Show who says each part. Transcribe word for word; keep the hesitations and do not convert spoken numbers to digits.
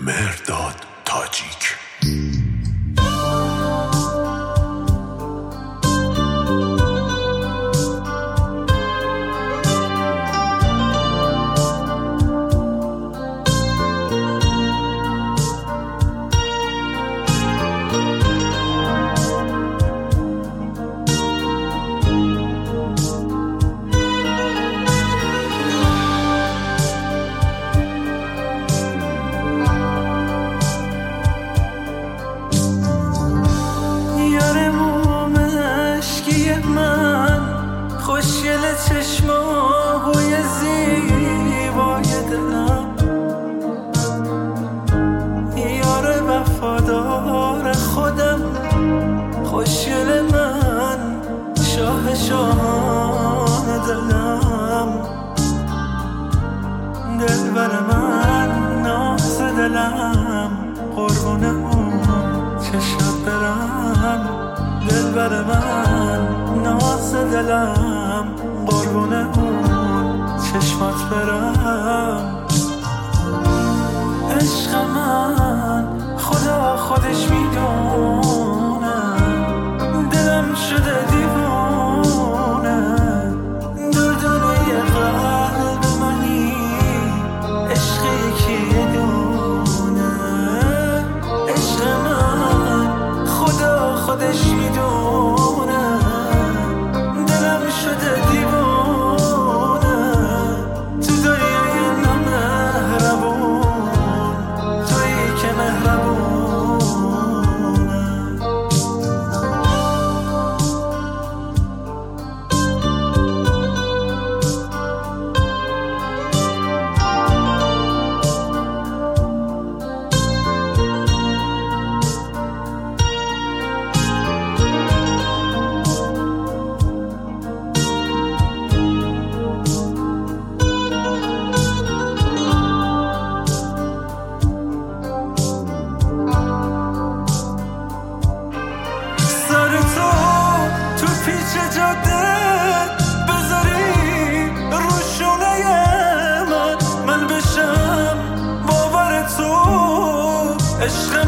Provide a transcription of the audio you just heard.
Speaker 1: مهرداد تاجیک.
Speaker 2: خوشگل چشماهای زیبای دلم، یار وفادار خودم، خوشگل من، شاه شاهان دلم، دلبر من، ناز دلم، قربون اون چشات برم، دلبر من، ناز دلم، قربون اون چشمات برم. عشق من خدا خودش میدونه، دلم شده دیوونه، دردونه قلب منی، عشق یکی دونه. عشق من خدا خودش میدونه، دلم شده دیوونه، تو دنیای نامهربون، تویی که مهربونه. جاده بذاری رو شونه من، من بشم باور تو. عشق